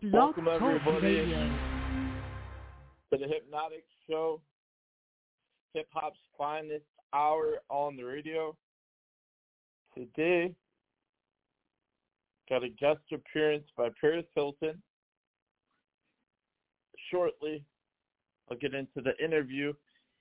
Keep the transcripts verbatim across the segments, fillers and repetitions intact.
Blog Welcome Talk everybody Radio. to the Hypnotic Show, hip hop's finest hour on the radio. Today, got a guest appearance by Paris Hilton. Shortly, I'll get into the interview.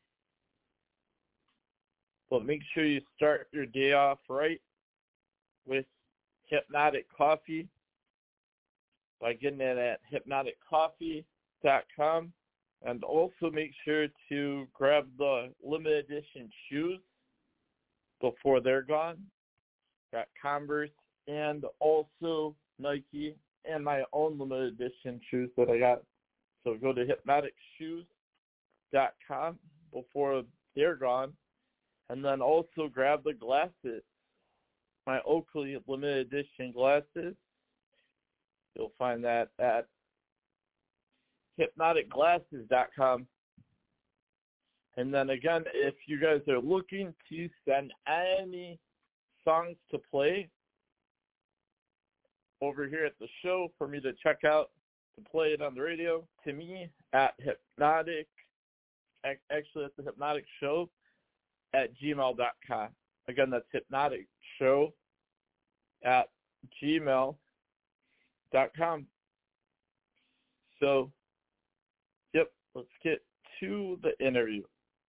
But make sure you start your day off right with Hypnotic Coffee by getting it at hypnotic coffee dot com. And also make sure to grab the limited edition shoes before they're gone. Got Converse and also Nike and my own limited edition shoes that I got. So go to hypnotic shoes dot com before they're gone. And then also grab the glasses, my Oakley limited edition glasses. You'll find that at hypnotic glasses dot com. And then again, if you guys are looking to send any songs to play over here at the show for me to check out, to play it on the radio, to me at Hypnotic, actually at the Hypnotic Show at gmail dot com. Again, that's Hypnotic Show at gmail dot com. So, yep, let's get to the interview.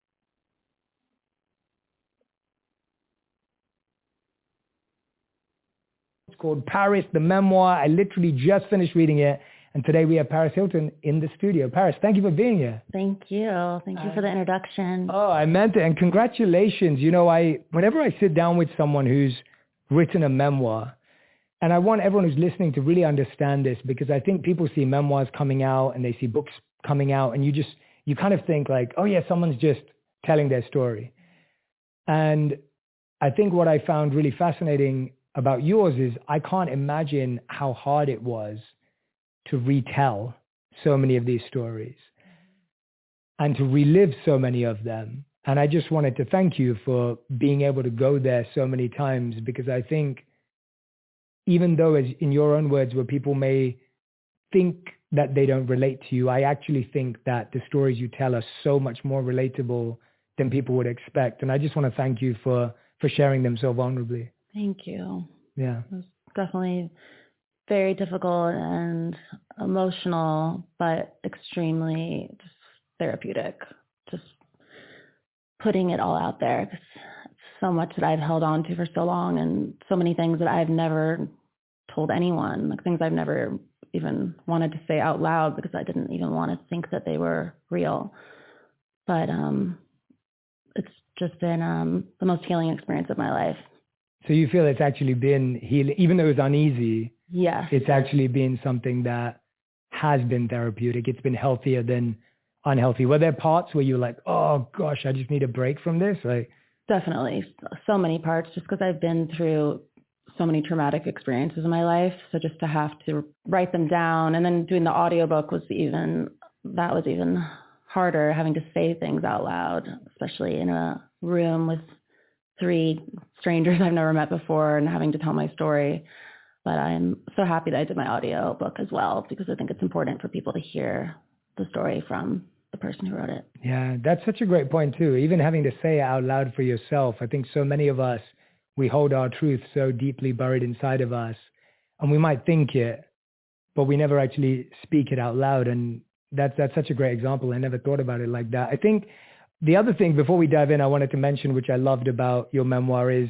It's called Paris, the memoir. I literally just finished reading it. And today we have Paris Hilton in the studio. Paris, thank you for being here. Thank you. Thank you for the introduction. Oh, I meant it. And congratulations. You know, I whenever I sit down with someone who's written a memoir, and I want everyone who's listening to really understand this, because I think people see memoirs coming out and they see books coming out, and you just, you kind of think like, oh yeah, someone's just telling their story. And I think what I found really fascinating about yours is I can't imagine how hard it was to retell so many of these stories and to relive so many of them. And I just wanted to thank you for being able to go there so many times, because I think even though, as in your own words, where people may think that they don't relate to you, I actually think that the stories you tell are so much more relatable than people would expect. And I just want to thank you for, for sharing them so vulnerably. Thank you. Yeah. It was definitely very difficult and emotional, but extremely just therapeutic. Just putting it all out there, because so much that I've held on to for so long, and so many things that I've never told anyone, like things I've never even wanted to say out loud because I didn't even want to think that they were real. But um, it's just been um, the most healing experience of my life. So you feel it's actually been healing, even though it was uneasy? Yeah. It's actually been something that has been therapeutic. It's been healthier than unhealthy. Were there parts where you're like, oh gosh, I just need a break from this? Like, definitely. So many parts, just because I've been through so many traumatic experiences in my life. So just to have to write them down, and then doing the audiobook was even, that was even harder, having to say things out loud, especially in a room with three strangers I've never met before and having to tell my story. But I'm so happy that I did my audio book as well, because I think it's important for people to hear the story from the person who wrote it. Yeah, that's such a great point too. Even having to say it out loud for yourself. I think so many of us, we hold our truth so deeply buried inside of us, and we might think it, but we never actually speak it out loud. And that's, that's such a great example. I never thought about it like that. I think the other thing before we dive in, I wanted to mention, which I loved about your memoir, is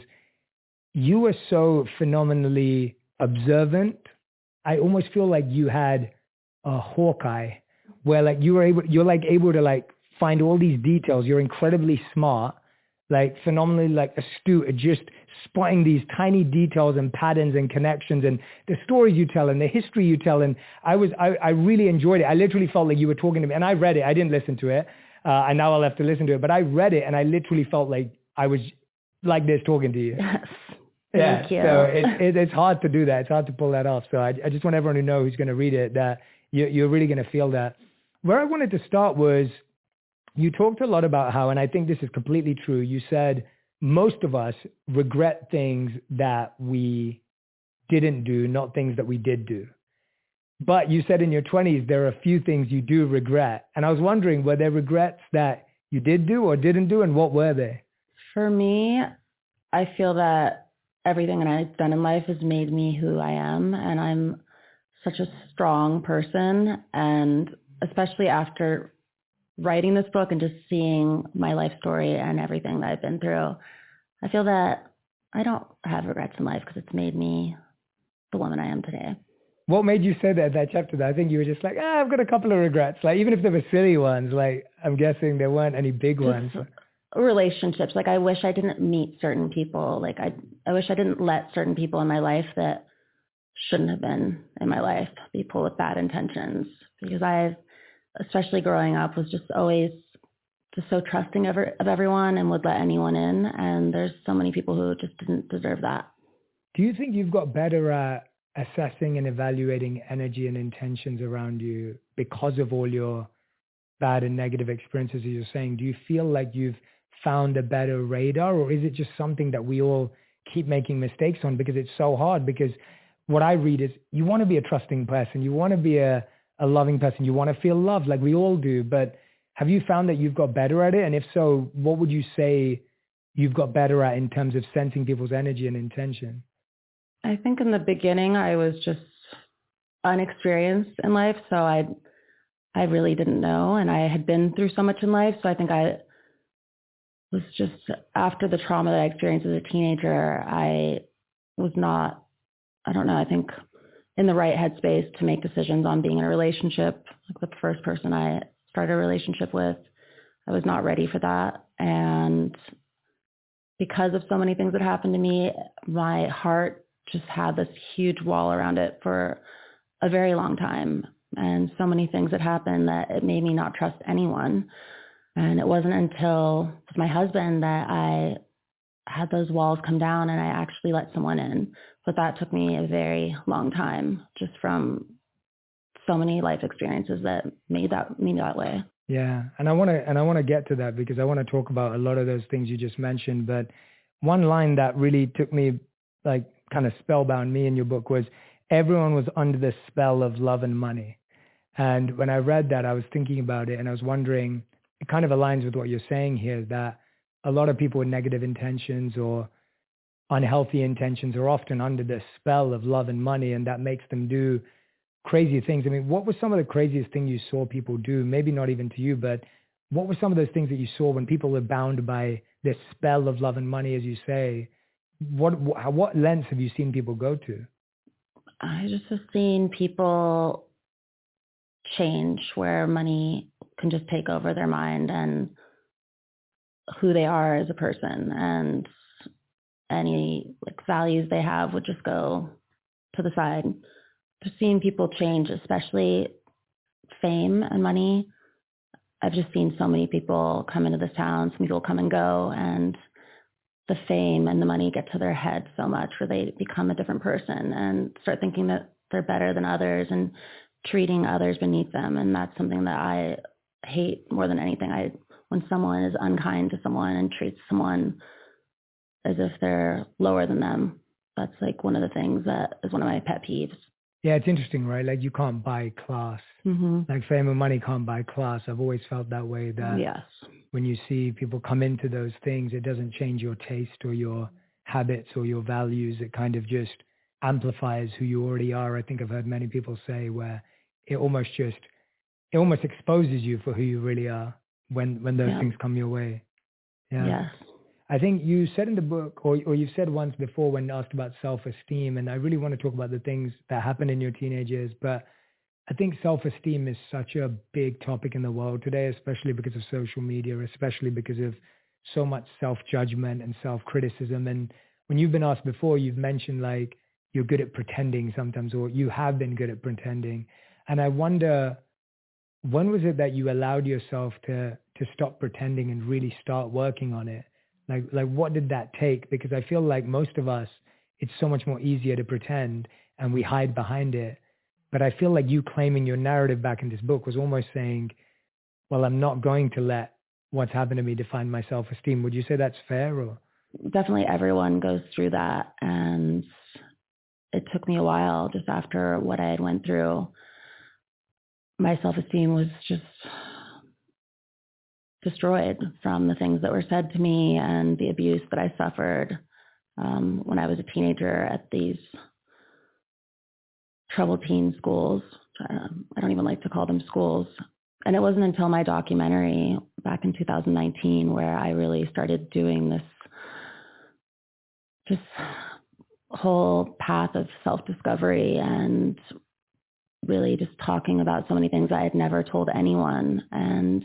you were so phenomenally observant. I almost feel like you had a hawk eye, where like you were able, you're like able to like find all these details. You're incredibly smart, like phenomenally like astute at just spotting these tiny details and patterns and connections and the stories you tell and the history you tell. And I was, I, I really enjoyed it. I literally felt like you were talking to me, and I read it. I didn't listen to it. Uh, and now I'll have to listen to it, but I read it and I literally felt like I was like this talking to you. Yes. Yeah, Thank you. so it, it, it's hard to do that. It's hard to pull that off. So I, I just want everyone to know who's going to read it that you, you're really going to feel that. Where I wanted to start was, you talked a lot about how, and I think this is completely true, you said most of us regret things that we didn't do, not things that we did do. But you said in your twenties, there are a few things you do regret. And I was wondering, were there regrets that you did do or didn't do, and what were they? For me, I feel that everything that I've done in life has made me who I am. And I'm such a strong person. And especially after writing this book and just seeing my life story and everything that I've been through, I feel that I don't have regrets in life because it's made me the woman I am today. What made you say that, that chapter? That I think you were just like, ah, I've got a couple of regrets. Like, even if they were silly ones, like, I'm guessing there weren't any big Just ones. relationships. Like, I wish I didn't meet certain people. Like, I, I wish I didn't let certain people in my life that shouldn't have been in my life, people with bad intentions. Because I've, especially growing up, was just always just so trusting of, of everyone and would let anyone in. And there's so many people who just didn't deserve that. Do you think you've got better at assessing and evaluating energy and intentions around you because of all your bad and negative experiences, as you're saying? Do you feel like you've found a better radar, or is it just something that we all keep making mistakes on because it's so hard? Because what I read is you want to be a trusting person, you want to be a, a loving person, you want to feel loved like we all do. But have you found that you've got better at it? And if so, what would you say you've got better at in terms of sensing people's energy and intention? I think in the beginning, I was just unexperienced in life. So I, I really didn't know. And I had been through so much in life. So I think I was just, after the trauma that I experienced as a teenager, I was not, I don't know, I think in the right headspace to make decisions on being in a relationship. Like the first person I started a relationship with, I was not ready for that. And because of so many things that happened to me, my heart just had this huge wall around it for a very long time. And so many things had happened that it made me not trust anyone. And it wasn't until with my husband that I had those walls come down and I actually let someone in. But that took me a very long time, just from so many life experiences that made that me that way. Yeah. And I want to, and I want to get to that because I want to talk about a lot of those things you just mentioned. But one line that really took me, like, kind of spellbound me in your book was, everyone was under the spell of love and money. And when I read that, I was thinking about it and I was wondering, it kind of aligns with what you're saying here, that a lot of people with negative intentions or unhealthy intentions are often under the spell of love and money, and that makes them do crazy things. I mean, what were some of the craziest things you saw people do? Maybe not even to you, but what were some of those things that you saw when people were bound by this spell of love and money, as you say? What what lengths have you seen people go to? I just have seen people change where money can just take over their mind and who they are as a person, and any like values they have would just go to the side. Just seeing people change, especially fame and money. I've just seen so many people come into this town, some people come and go, and the fame and the money get to their head so much where they become a different person and start thinking that they're better than others and treating others beneath them. And that's something that I hate more than anything. I, when someone is unkind to someone and treats someone as if they're lower than them, that's like one of the things that is one of my pet peeves. Yeah, it's interesting, right? Like, you can't buy class. Mm-hmm. Like, fame and money can't buy class. I've always felt that way, that Yes. when you see people come into those things, it doesn't change your taste or your habits or your values. It kind of just amplifies who you already are. I think I've heard many people say where it almost just, it almost exposes you for who you really are when, when those yeah. things come your way. Yeah. Yes. I think you said in the book, or, or you've said once before when asked about self-esteem, and I really want to talk about the things that happened in your teenage years, but I think self-esteem is such a big topic in the world today, especially because of social media, especially because of so much self-judgment and self-criticism. And when you've been asked before, you've mentioned like you're good at pretending sometimes, or you have been good at pretending. And I wonder, when was it that you allowed yourself to to stop pretending and really start working on it? Like, like what did that take? Because I feel like most of us, it's so much more easier to pretend and we hide behind it. But I feel like you claiming your narrative back in this book was almost saying, well, I'm not going to let what's happened to me define my self-esteem. Would you say that's fair? Or? Definitely everyone goes through that. And it took me a while just after what I had went through my self-esteem was just destroyed from the things that were said to me and the abuse that I suffered um, when I was a teenager at these troubled teen schools. Um, I don't even like to call them schools. And it wasn't until my documentary back in two thousand nineteen where I really started doing this just whole path of self-discovery and really just talking about so many things I had never told anyone. And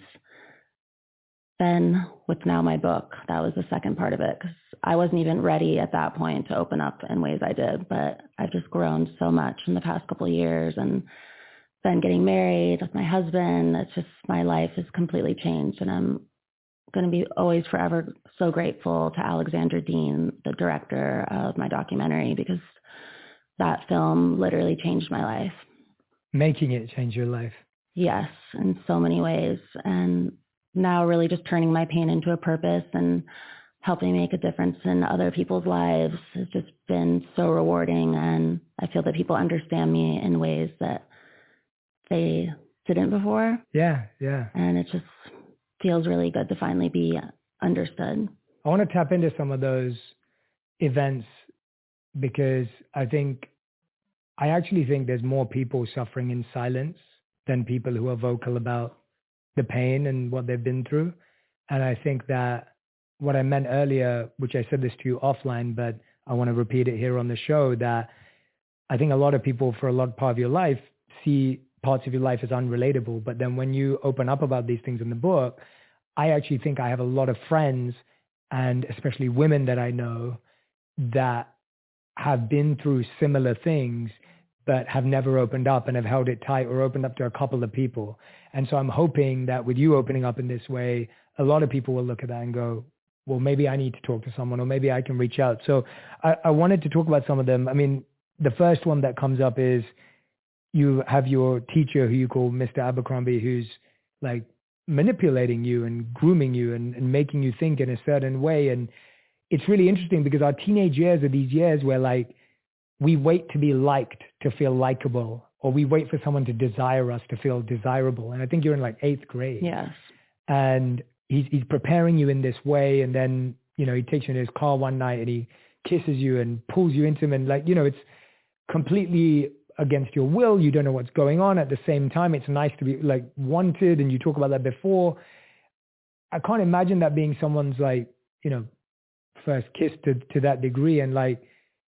then with now my book, that was the second part of it, because I wasn't even ready at that point to open up in ways I did, but I've just grown so much in the past couple of years, and then getting married with my husband, it's just, my life has completely changed, and I'm going to be always forever so grateful to Alexandra Dean, the director of my documentary, because that film literally changed my life. Making it change your life. Yes, in so many ways. And now really just turning my pain into a purpose and helping make a difference in other people's lives has just been so rewarding. And I feel that people understand me in ways that they didn't before. Yeah, yeah. And it just feels really good to finally be understood. I want to tap into some of those events because I think, I actually think there's more people suffering in silence than people who are vocal about the pain and what they've been through. And I think that what I meant earlier, which I said this to you offline, but I want to repeat it here on the show, that I think a lot of people for a lot part of your life see parts of your life as unrelatable. But then when you open up about these things in the book, I actually think I have a lot of friends, and especially women that I know, that have been through similar things, but have never opened up and have held it tight or opened up to a couple of people. And so I'm hoping that with you opening up in this way, a lot of people will look at that and go, well, maybe I need to talk to someone, or maybe I can reach out. So I, I wanted to talk about some of them. I mean, the first one that comes up is you have your teacher who you call Mister Abercrombie, who's like manipulating you and grooming you and, and making you think in a certain way. And it's really interesting because our teenage years are these years where like, we wait to be liked to feel likable, or we wait for someone to desire us to feel desirable. And I think you're in like eighth grade. Yes. And he's, he's preparing you in this way. And then, you know, he takes you in his car one night and he kisses you and pulls you into him. And like, you know, it's completely against your will. You don't know what's going on. At the same time, it's nice to be like wanted. And you talk about that before. I can't imagine that being someone's like, you know, first kiss to, to that degree. And like,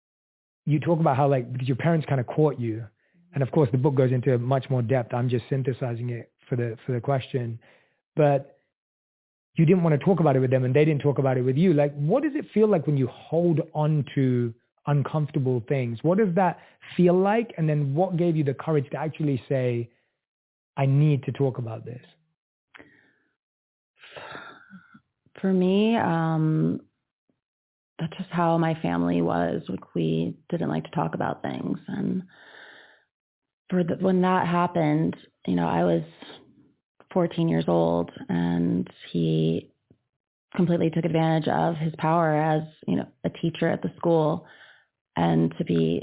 you talk about how like, because your parents kind of caught you. And of course the book goes into much more depth. I'm just synthesizing it for the, for the question, but you didn't want to talk about it with them and they didn't talk about it with you. Like, what does it feel like when you hold on to uncomfortable things? What does that feel like? And then what gave you the courage to actually say, I need to talk about this? For me, um, that's just how my family was. Like, we didn't like to talk about things. And for the, when that happened, you know, I was fourteen years old, and he completely took advantage of his power as, you know, a teacher at the school. And to be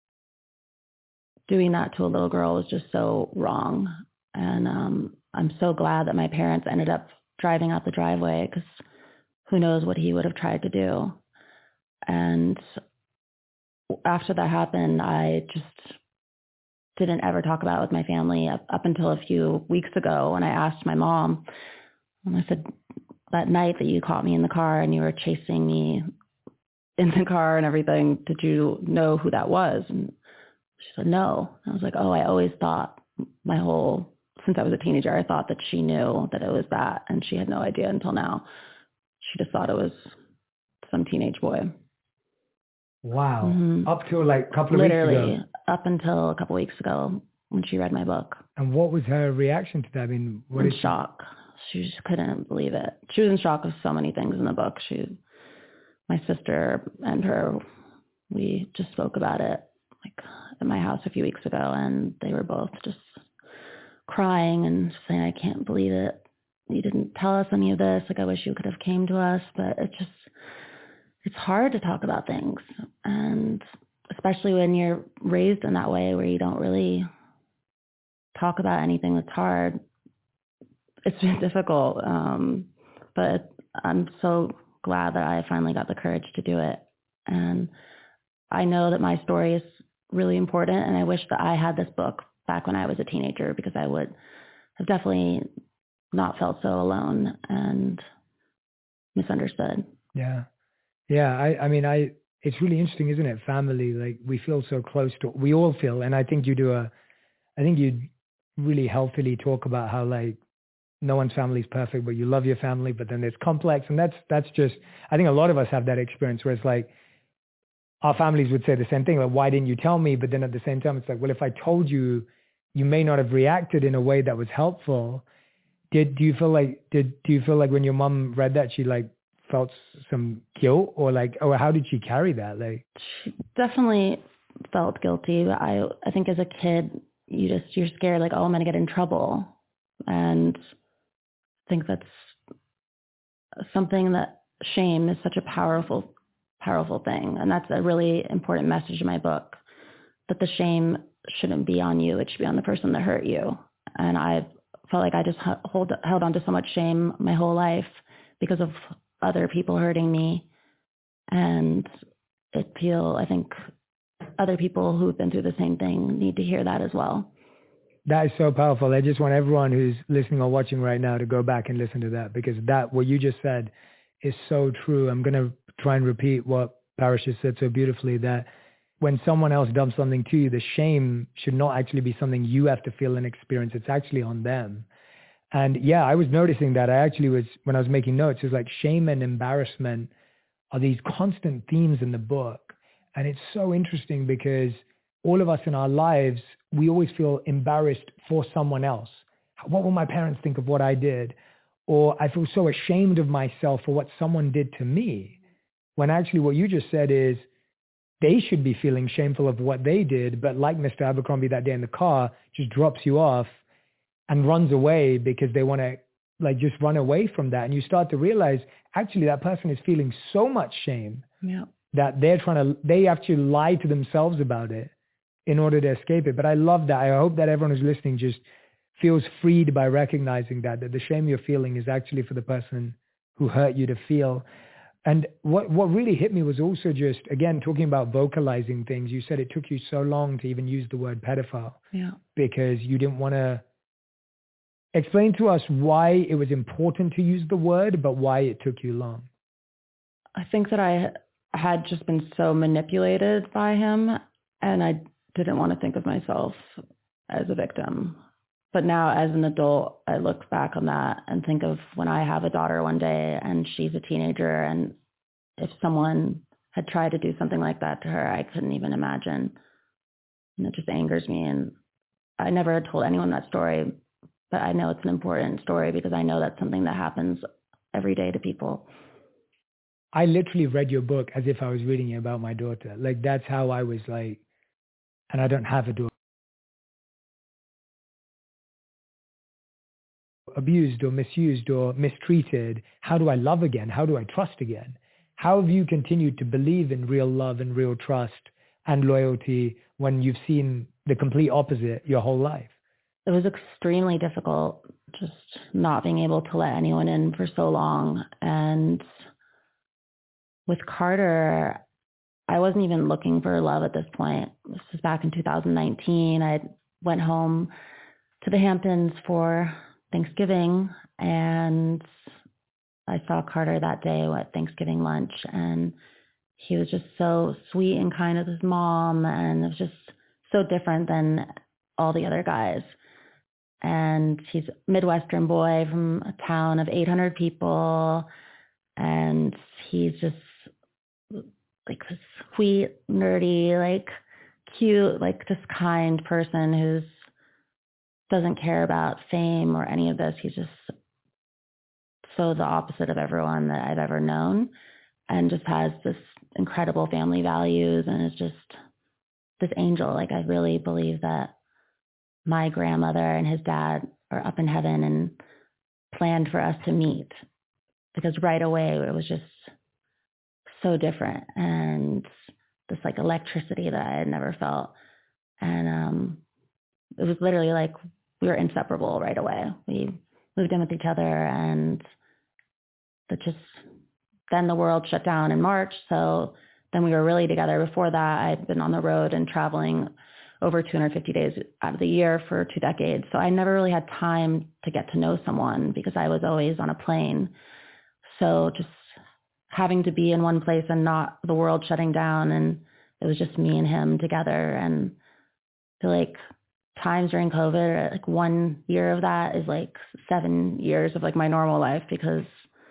doing that to a little girl was just so wrong. And um, I'm so glad that my parents ended up driving out the driveway, because who knows what he would have tried to do. And after that happened, I just didn't ever talk about it with my family up, up until a few weeks ago when I asked my mom, and I said, that night that you caught me in the car and you were chasing me in the car and everything, did you know who that was? And she said, no. I was like, oh, I always thought my whole, since I was a teenager, I thought that she knew that it was that. And she had no idea until now. She just thought it was some teenage boy. Wow. Mm-hmm. Up to like a couple of Literally, weeks ago. Literally, up until a couple of weeks ago when she read my book. And what was her reaction to that? I mean, what in is shock. She just couldn't believe it. She was in shock of so many things in the book. She, my sister and her, we just spoke about it like at my house a few weeks ago, and they were both just crying and saying, I can't believe it. You didn't tell us any of this. Like, I wish you could have came to us, but it just, it's hard to talk about things. And especially when you're raised in that way where you don't really talk about anything that's hard. It's been difficult, um, but I'm so glad that I finally got the courage to do it. And I know that my story is really important, and I wish that I had this book back when I was a teenager, because I would have definitely not felt so alone and misunderstood. Yeah. Yeah. I, I mean, I, it's really interesting, isn't it? Family, like we feel so close to, we all feel, and I think you do a, I think you really healthily talk about how like no one's family is perfect, but you love your family, but then it's complex. And that's, that's just, I think a lot of us have that experience where it's like, our families would say the same thing, like, why didn't you tell me? But then at the same time, it's like, well, if I told you, you may not have reacted in a way that was helpful. Did, do you feel like, did, do you feel like when your mom read that, she like felt some guilt, or like, or how did she carry that? Like, she definitely felt guilty. I, I think as a kid, you just, you're scared, like, oh, I'm going to get in trouble. And I think that's something that shame is such a powerful, powerful thing. And that's a really important message in my book, that the shame shouldn't be on you. It should be on the person that hurt you. And I felt like I just hold, held on to so much shame my whole life because of other people hurting me. And it feel, I think other people who've been through the same thing need to hear that as well. That is so powerful. I just want everyone who's listening or watching right now to go back and listen to that, because that, what you just said is so true. I'm going to try and repeat what Parrish has said so beautifully, that when someone else does something to you, the shame should not actually be something you have to feel and experience. It's actually on them. And yeah, I was noticing that. I actually was, when I was making notes, it was like shame and embarrassment are these constant themes in the book. And it's so interesting because all of us in our lives, we always feel embarrassed for someone else. What will my parents think of what I did? Or I feel so ashamed of myself for what someone did to me. When actually what you just said is they should be feeling shameful of what they did, but like Mister Abercrombie that day in the car, just drops you off and runs away because they want to like just run away from that. And you start to realize actually that person is feeling so much shame yeah. that they're trying to, they actually lie to themselves about it in order to escape it. But I love that. I hope that everyone who's listening just feels freed by recognizing that, that the shame you're feeling is actually for the person who hurt you to feel. And what, what really hit me was also just, again, talking about vocalizing things. You said it took you so long to even use the word pedophile yeah. because you didn't want to explain to us why it was important to use the word, but why it took you long. I think that I had just been so manipulated by him, and I didn't want to think of myself as a victim. But now as an adult, I look back on that and think of when I have a daughter one day and she's a teenager, and if someone had tried to do something like that to her, I couldn't even imagine. And it just angers me. And I never had told anyone that story, but I know it's an important story because I know that's something that happens every day to people. I literally read your book as if I was reading it about my daughter. Like that's how I was like, and I don't have a daughter. Abused or misused or mistreated. How do I love again? How do I trust again? How have you continued to believe in real love and real trust and loyalty when you've seen the complete opposite your whole life? It was extremely difficult, just not being able to let anyone in for so long. And with Carter, I wasn't even looking for love at this point. This was back in two thousand nineteen. I went home to the Hamptons for Thanksgiving, and I saw Carter that day at Thanksgiving lunch, and he was just so sweet and kind with his mom, and it was just so different than all the other guys. And he's a Midwestern boy from a town of eight hundred people, and he's just like this sweet, nerdy, like cute, like just kind person who's doesn't care about fame or any of this. He's just so the opposite of everyone that I've ever known, and just has this incredible family values and is just this angel. Like I really believe that my grandmother and his dad are up in heaven and planned for us to meet, because right away it was just so different, and this like electricity that I had never felt. And um, it was literally like we were inseparable right away. We moved in with each other, and that just, then the world shut down in March. So then we were really together. Before that, I'd been on the road and traveling over two hundred fifty days out of the year for two decades. So I never really had time to get to know someone because I was always on a plane. So just having to be in one place and not the world shutting down, and it was just me and him together. And I feel like times during COVID, like one year of that is like seven years of like my normal life, because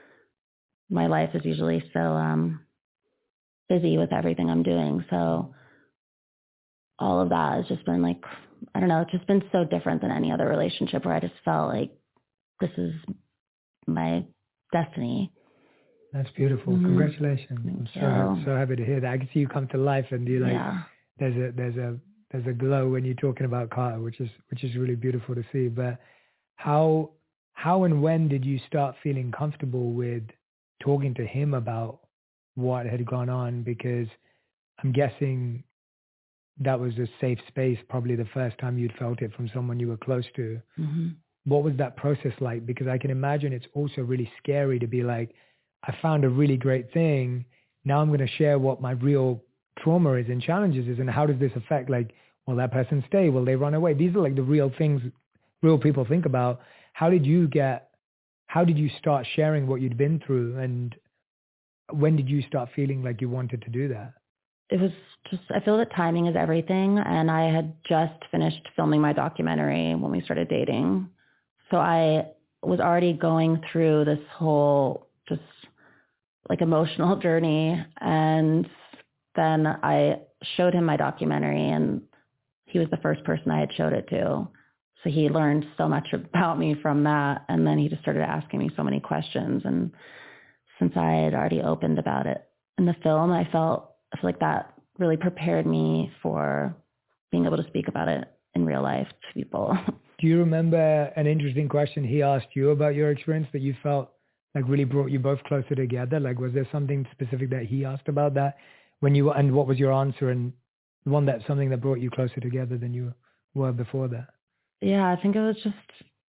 my life is usually so um, busy with everything I'm doing. So all of that has just been like, I don't know, it's just been so different than any other relationship, where I just felt like this is my destiny. That's beautiful. Mm-hmm. Congratulations. Thank I'm you. so so happy to hear that. I can see you come to life, and you like Yeah. there's a there's a there's a glow when you're talking about Carter, which is which is really beautiful to see. But how how and when did you start feeling comfortable with talking to him about what had gone on? Because I'm guessing that was a safe space, probably the first time you'd felt it from someone you were close to. Mm-hmm. What was that process like? Because I can imagine it's also really scary to be like, I found a really great thing. Now I'm going to share what my real trauma is and challenges is, and how does this affect, like, will that person stay? Will they run away? These are like the real things real people think about. How did you get, how did you start sharing what you'd been through? And when did you start feeling like you wanted to do that? It was just, I feel that timing is everything. And I had just finished filming my documentary when we started dating. So I was already going through this whole just like emotional journey. And then I showed him my documentary, and he was the first person I had showed it to. So he learned so much about me from that. And then he just started asking me so many questions. And since I had already opened about it in the film, I felt, I feel like that really prepared me for being able to speak about it in real life to people. Do you remember an interesting question he asked you about your experience that you felt like really brought you both closer together? Like, was there something specific that he asked about that when you, and what was your answer, and one that something that brought you closer together than you were before that? Yeah, I think it was just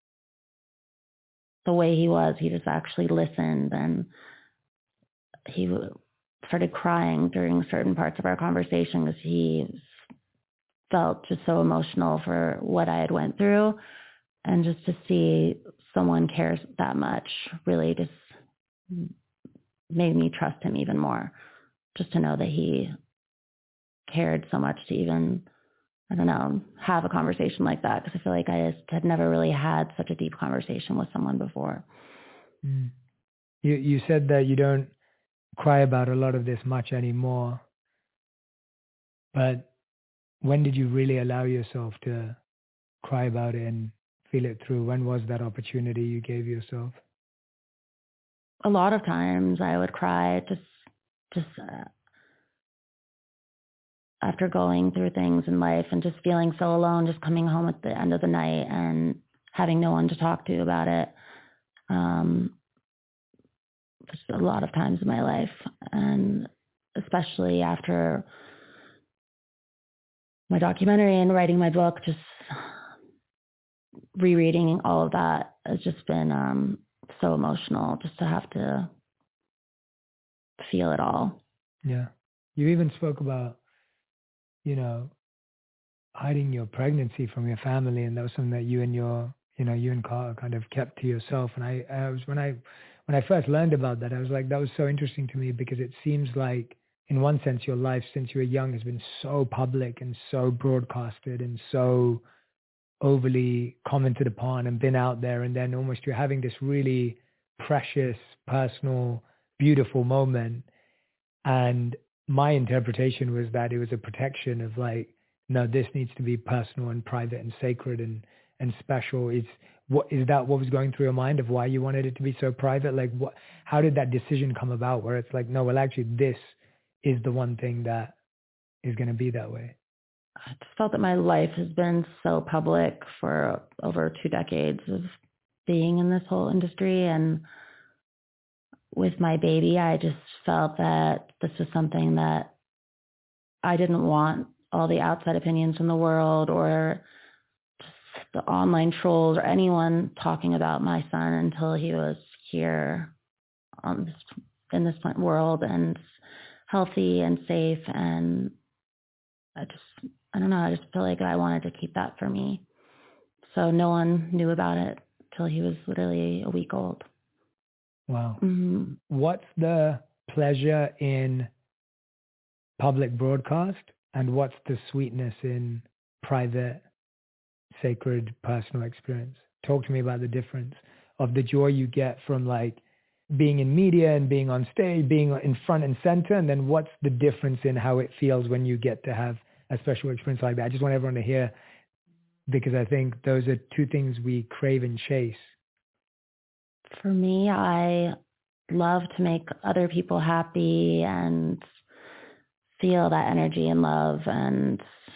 the way he was. He just actually listened, and he started crying during certain parts of our conversation because he felt just so emotional for what I had went through. And just to see someone cares that much really just made me trust him even more. Just to know that he cared so much to even, I don't know, have a conversation like that. Because I feel like I just had never really had such a deep conversation with someone before. Mm. You you said that you don't cry about a lot of this much anymore. But when did you really allow yourself to cry about it and feel it through? When was that opportunity you gave yourself? A lot of times I would cry just, just uh, after going through things in life and just feeling so alone, just coming home at the end of the night and having no one to talk to about it. Um, just a lot of times in my life, and especially after my documentary and writing my book, just rereading all of that has just been um, so emotional, just to have to feel it all. Yeah. You even spoke about, you know, hiding your pregnancy from your family, and that was something that you and your, you know, you and Carter kind of kept to yourself. And I, I was, when I, when I first learned about that, I was like, that was so interesting to me, because it seems like, in one sense, your life since you were young has been so public and so broadcasted and so overly commented upon and been out there. And then almost you're having this really precious, personal, beautiful moment. And my interpretation was that it was a protection of like, no, this needs to be personal and private and sacred and, and special. It's what, is that what was going through your mind of why you wanted it to be so private? Like what, how did that decision come about where it's like, no, well, actually this is the one thing that is going to be that way? I just felt that my life has been so public for over two decades of being in this whole industry. And with my baby, I just felt that this was something that I didn't want all the outside opinions from the world or just the online trolls or anyone talking about my son until he was here on this, in this world and healthy and safe. And I just, I don't know, I just feel like I wanted to keep that for me. So no one knew about it till he was literally a week old. Wow. Mm-hmm. What's the pleasure in public broadcast and what's the sweetness in private, sacred, personal experience? Talk to me about the difference of the joy you get from like being in media and being on stage, being in front and center, and then what's the difference in how it feels when you get to have a special experience like that? I just want everyone to hear, because I think those are two things we crave and chase. For me, I love to make other people happy and feel that energy and love, and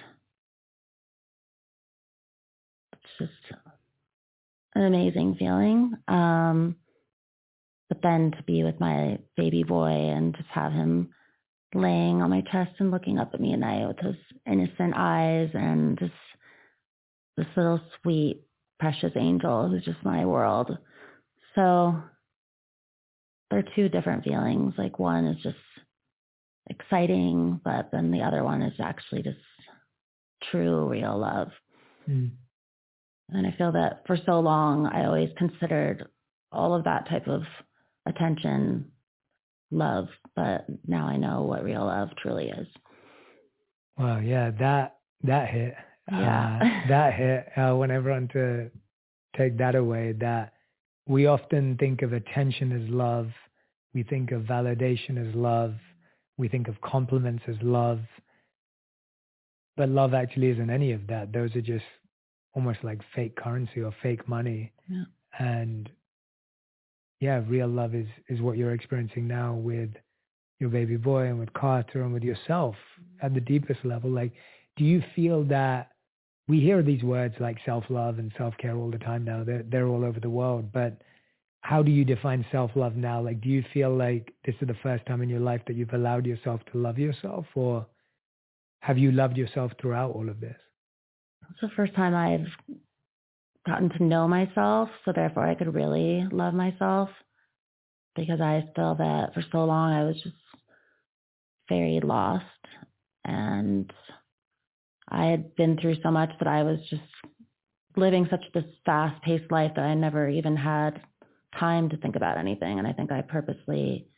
it's just an amazing feeling. Um, but then to be with my baby boy and just have him laying on my chest and looking up at me at night with those innocent eyes and just this little sweet, precious angel who's just my world. So they're two different feelings. Like one is just exciting, but then the other one is actually just true, real love. Mm. And I feel that for so long, I always considered all of that type of attention love, but now I know what real love truly is. Wow, yeah, that that hit. Yeah. Uh, that hit. I want everyone to take that away, that we often think of attention as love. We think of validation as love. We think of compliments as love. But love actually isn't any of that. Those are just almost like fake currency or fake money. Yeah. And yeah, real love is, is what you're experiencing now with your baby boy and with Carter and with yourself at the deepest level. Like, do you feel that we hear these words like self-love and self-care all the time now? They're, they're all over the world. But how do you define self-love now? Like, do you feel like this is the first time in your life that you've allowed yourself to love yourself, or have you loved yourself throughout all of this? It's the first time I've gotten to know myself, so therefore I could really love myself, because I feel that for so long I was just very lost, and I had been through so much that I was just living such this fast-paced life that I never even had time to think about anything. And I think I purposely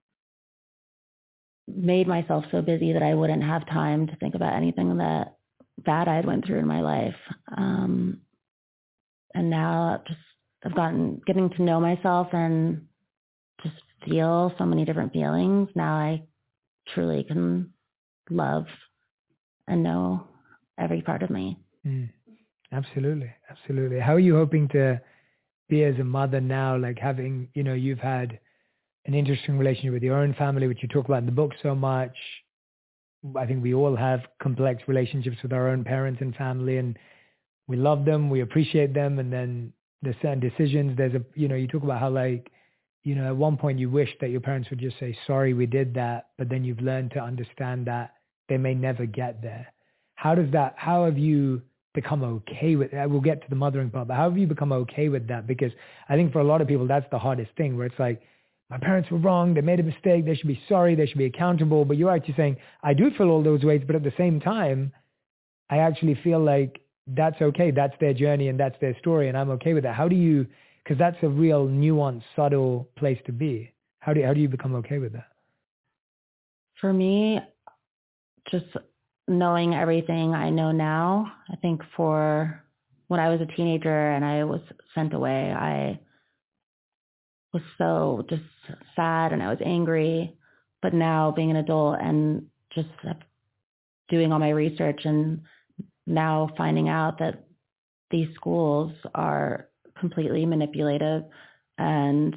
made myself so busy that I wouldn't have time to think about anything that bad I had went through in my life. Um, and now I've just I've gotten getting to know myself and just feel so many different feelings. Now I truly can love and know every part of me. Mm, absolutely. Absolutely. How are you hoping to be as a mother now, like having, you know, you've had an interesting relationship with your own family, which you talk about in the book so much. I think we all have complex relationships with our own parents and family, and we love them, we appreciate them, and then there's certain decisions. There's a, you know, you talk about how like, you know, at one point you wish that your parents would just say, sorry, we did that, but then you've learned to understand that they may never get there. How does that, how have you become okay with that? We'll get to the mothering part, but how have you become okay with that? Because I think for a lot of people, that's the hardest thing, where it's like, my parents were wrong, they made a mistake, they should be sorry, they should be accountable. But you're actually saying, I do feel all those ways, but at the same time, I actually feel like that's okay. That's their journey and that's their story, and I'm okay with that. How do you, because that's a real nuanced, subtle place to be. How do you, how do you become okay with that? For me, just knowing everything I know now, I think for when I was a teenager and I was sent away, I was so just sad and I was angry. But now being an adult and just doing all my research and now finding out that these schools are completely manipulative and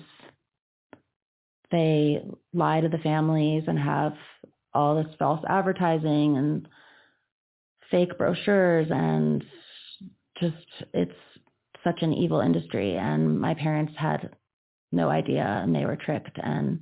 they lie to the families and have all this false advertising and fake brochures, and just it's such an evil industry. And my parents had no idea and they were tricked, and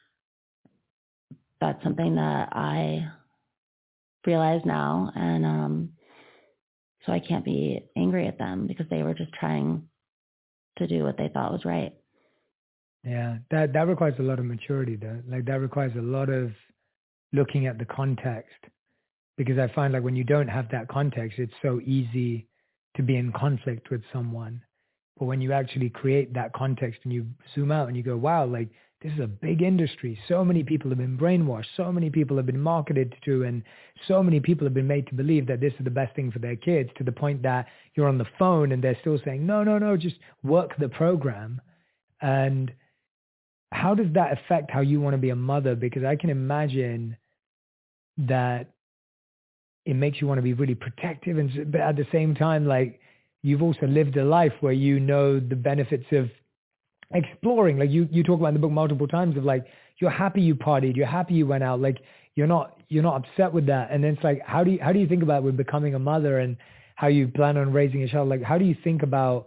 that's something that I realize now. And um, So I can't be angry at them because they were just trying to do what they thought was right. Yeah, that that requires a lot of maturity, though. Like that requires a lot of looking at the context, because I find like when you don't have that context, it's so easy to be in conflict with someone. But when you actually create that context and you zoom out and you go, wow, like this is a big industry. So many people have been brainwashed. So many people have been marketed to, and so many people have been made to believe that this is the best thing for their kids, to the point that you're on the phone and they're still saying, no, no, no, just work the program. And how does that affect how you want to be a mother? Because I can imagine that it makes you want to be really protective, and but at the same time, like you've also lived a life where you know the benefits of exploring. Like you, you talk about in the book multiple times of like, you're happy you partied, you're happy you went out, like you're not, you're not upset with that. And then it's like, how do you, how do you think about with becoming a mother and how you plan on raising a child? Like, how do you think about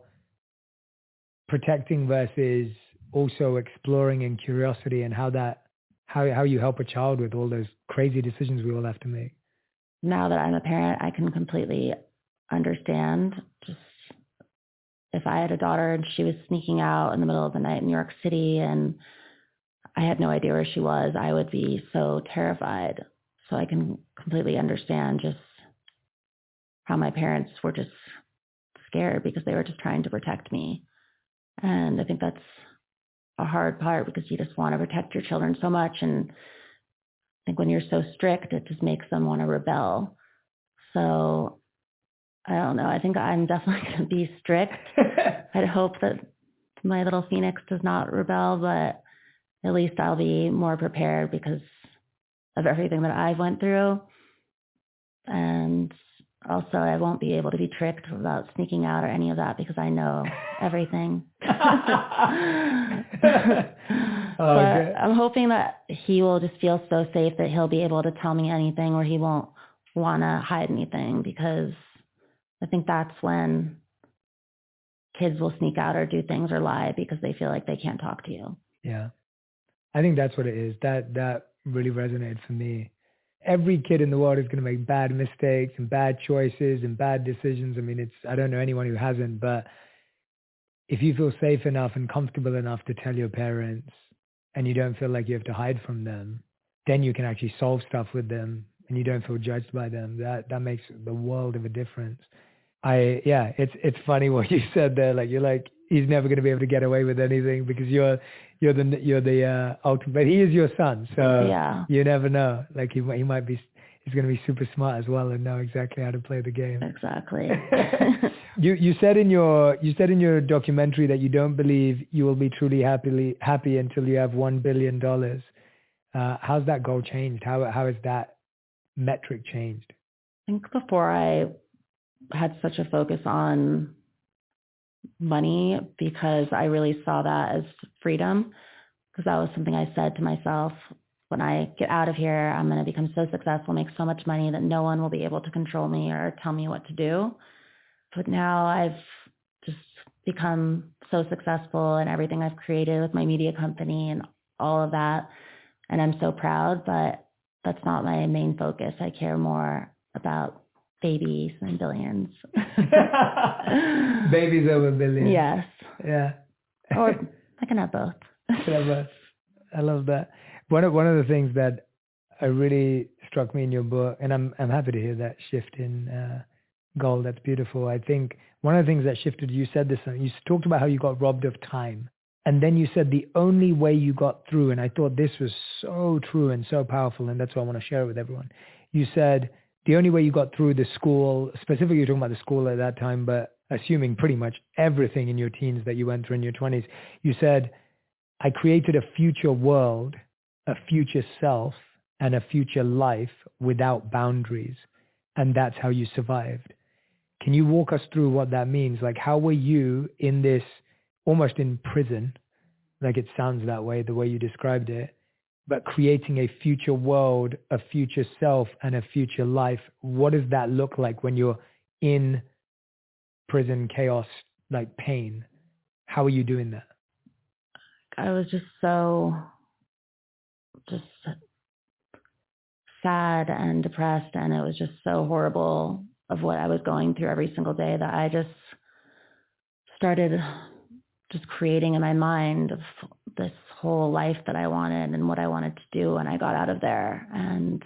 protecting versus also exploring and curiosity, and how that, how, how you help a child with all those crazy decisions we all have to make? Now that I'm a parent, I can completely understand. Just if I had a daughter and she was sneaking out in the middle of the night in New York City and I had no idea where she was, I would be so terrified. So I can completely understand just how my parents were just scared because they were just trying to protect me. And I think that's a hard part because you just want to protect your children so much. And I think when you're so strict, it just makes them want to rebel. So I don't know. I think I'm definitely going to be strict. I'd hope that my little Phoenix does not rebel, but at least I'll be more prepared because of everything that I went through. And also I won't be able to be tricked about sneaking out or any of that because I know everything. Oh, but good. I'm hoping that he will just feel so safe that he'll be able to tell me anything, or he won't want to hide anything, because I think that's when kids will sneak out or do things or lie because they feel like they can't talk to you. Yeah. I think that's what it is. That that really resonated for me. Every kid in the world is going to make bad mistakes and bad choices and bad decisions. I mean, it's, I don't know anyone who hasn't, but if you feel safe enough and comfortable enough to tell your parents and you don't feel like you have to hide from them, then you can actually solve stuff with them and you don't feel judged by them. That that makes the world of a difference. I, yeah, it's, it's funny what you said there. Like, you're like, he's never going to be able to get away with anything because you're, you're the, you're the, uh, ultimate, he is your son. So yeah. You never know. Like he, he might be, he's going to be super smart as well and know exactly how to play the game. Exactly. you, you said in your, you said in your documentary that you don't believe you will be truly happily happy until you have one billion dollars. Uh, how's that goal changed? How, how has that metric changed? I think before I had such a focus on money because I really saw that as freedom, because that was something I said to myself, when I get out of here, I'm going to become so successful, make so much money that no one will be able to control me or tell me what to do. But now I've just become so successful in everything I've created with my media company and all of that. And I'm so proud, but that's not my main focus. I care more about babies and billions. Babies over billions. Yes. Yeah. Or I can have both. Clever. I love that. One of one of the things that uh, really struck me in your book, and I'm I'm happy to hear that shift in uh, goal. That's beautiful. I think one of the things that shifted, you said this, you talked about how you got robbed of time. And then you said the only way you got through, and I thought this was so true and so powerful, and that's why I want to share it with everyone. You said the only way you got through the school, specifically you're talking about the school at that time, but assuming pretty much everything in your teens that you went through in your twenties, you said, I created a future world, a future self, and a future life without boundaries. And that's how you survived. Can you walk us through what that means? Like, how were you in this, almost in prison, like it sounds that way, the way you described it, but creating a future world, a future self, and a future life? What does that look like when you're in prison chaos, like pain? How are you doing that? I was just so just sad and depressed, and it was just so horrible of what I was going through every single day that I just started just creating in my mind of this whole life that I wanted and what I wanted to do when I got out of there, and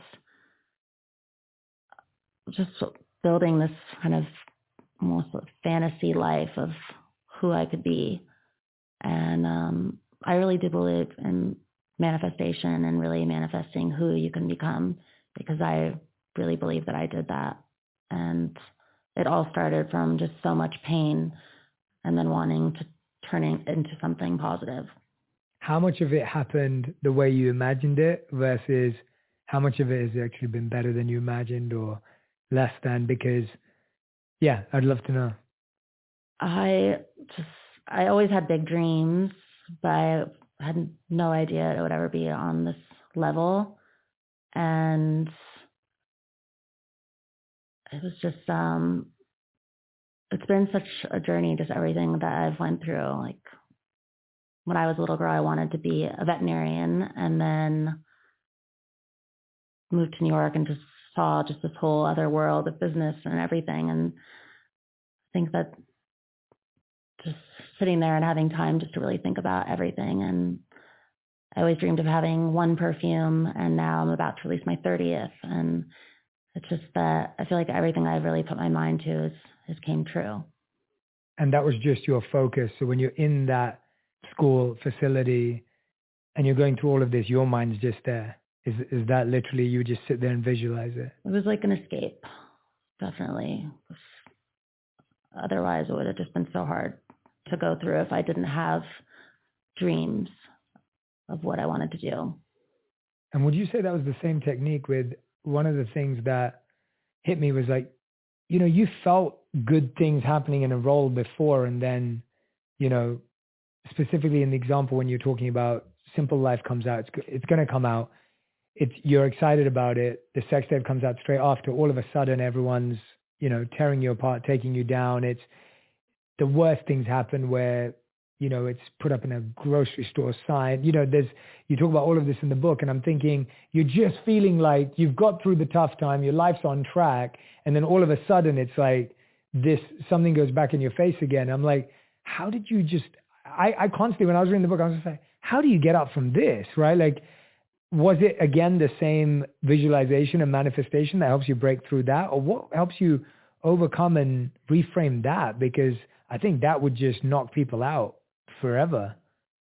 just building this kind of almost fantasy life of who I could be. And um, I really do believe in manifestation and really manifesting who you can become, because I really believe that I did that. And it all started from just so much pain and then wanting to turn it into something positive. How much of it happened the way you imagined it versus how much of it has actually been better than you imagined or less than? Because, yeah, I'd love to know. I just, I always had big dreams, but I had no idea it would ever be on this level. And it was just, um, it's been such a journey, just everything that I've went through. Like when I was a little girl, I wanted to be a veterinarian, and then moved to New York and just saw just this whole other world of business and everything. And I think that just sitting there and having time just to really think about everything. And I always dreamed of having one perfume, and now I'm about to release my thirtieth. And it's just that I feel like everything I've really put my mind to is, has came true. And that was just your focus. So when you're in that school facility and you're going through all of this, your mind's just there. Is is that literally you just sit there and visualize it? It was like an escape, definitely. Otherwise, it would have just been so hard to go through if I didn't have dreams of what I wanted to do. And would you say that was the same technique with one of the things that hit me was like, you know, you felt good things happening in a role before, and then, you know, specifically in the example when you're talking about Simple Life comes out, it's, it's going to come out. It's, you're excited about it. The sex tape comes out straight after. All of a sudden, everyone's, you know, tearing you apart, taking you down. It's the worst things happen where, you know, it's put up in a grocery store sign. You know, there's, you talk about all of this in the book, and I'm thinking you're just feeling like you've got through the tough time, your life's on track, and then all of a sudden it's like this, something goes back in your face again. I'm like, how did you just, I, I constantly, when I was reading the book, I was just like, how do you get up from this, right? Like, was it again the same visualization and manifestation that helps you break through that, or what helps you overcome and reframe that? Because I think that would just knock people out forever.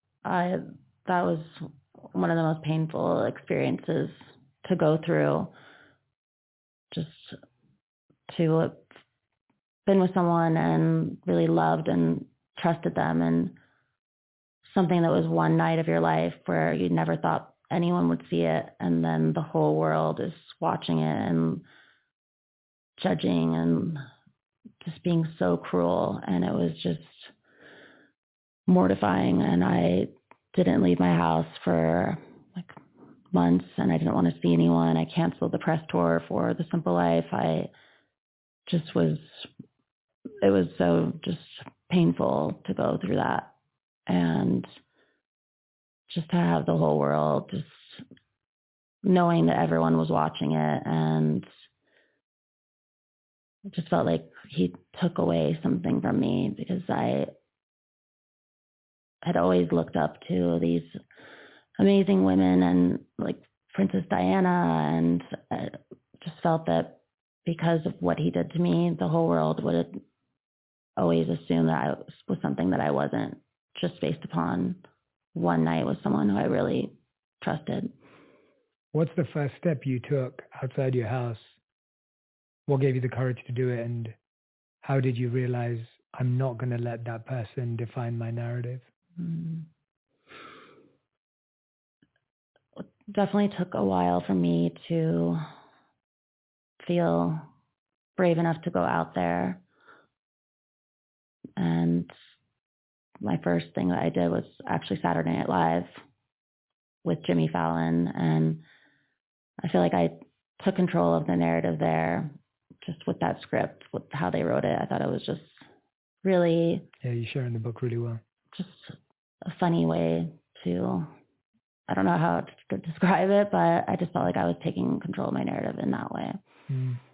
I that was one of the most painful experiences to go through. Just to have been with someone and really loved and trusted them, and something that was one night of your life where you never thought anyone would see it, and then the whole world is watching it and judging and just being so cruel. And it was just mortifying. And I didn't leave my house for like months, and I didn't want to see anyone. I canceled the press tour for The Simple Life. I just was, it was so just painful to go through that. And just to have the whole world just knowing that everyone was watching it, and it just felt like he took away something from me, because I had always looked up to these amazing women and like Princess Diana, and I just felt that because of what he did to me, the whole world would have always assumed that I was, was something that I wasn't, just based upon one night with someone who I really trusted. What's the first step you took outside your house? What gave you the courage to do it? And how did you realize, I'm not going to let that person define my narrative? Mm. It definitely took a while for me to feel brave enough to go out there. And my first thing that I did was actually Saturday Night Live with Jimmy Fallon. And I feel like I took control of the narrative there, just with that script, with how they wrote it. I thought it was just really... Yeah, you share in the book really well. Just a funny way to, I don't know how to describe it, but I just felt like I was taking control of my narrative in that way. Mm.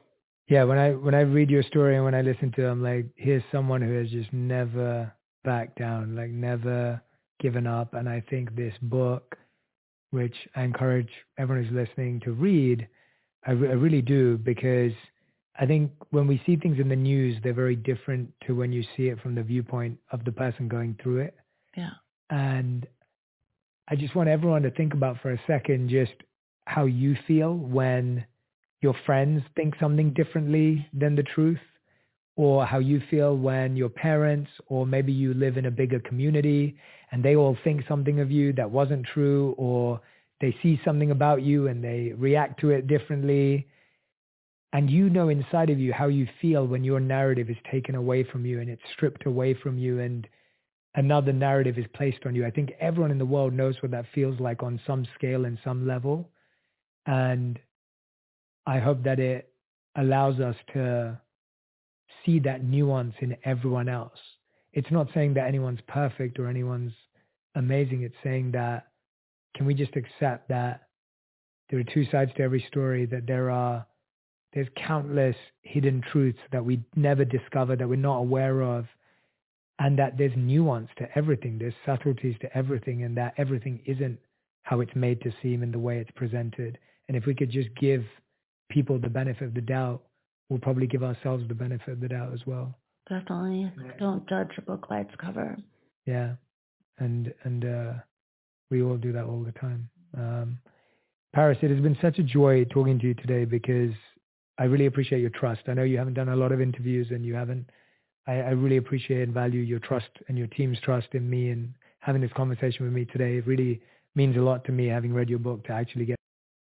Yeah, when I when I read your story and when I listen to it, I'm like, here's someone who has just never backed down, like never given up. And I think this book, which I encourage everyone who's listening to read, I, re- I really do, because I think when we see things in the news, they're very different to when you see it from the viewpoint of the person going through it. Yeah. And I just want everyone to think about for a second just how you feel when your friends think something differently than the truth, or how you feel when your parents, or maybe you live in a bigger community and they all think something of you that wasn't true, or they see something about you and they react to it differently. And you know inside of you how you feel when your narrative is taken away from you and it's stripped away from you and another narrative is placed on you. I think everyone in the world knows what that feels like on some scale and some level. And I hope that it allows us to see that nuance in everyone else. It's not saying that anyone's perfect or anyone's amazing. It's saying that, can we just accept that there are two sides to every story, that there are, there's countless hidden truths that we never discover, that we're not aware of, and that there's nuance to everything, there's subtleties to everything, and that everything isn't how it's made to seem in the way it's presented. And if we could just give people the benefit of the doubt, we'll probably give ourselves the benefit of the doubt as well. Definitely. Yeah. Don't judge a book by its cover. Yeah. And and uh, we all do that all the time. Um, Paris, it has been such a joy talking to you today, because I really appreciate your trust. I know you haven't done a lot of interviews, and you haven't, I, I really appreciate and value your trust and your team's trust in me, and having this conversation with me today. It really means a lot to me, having read your book, to actually get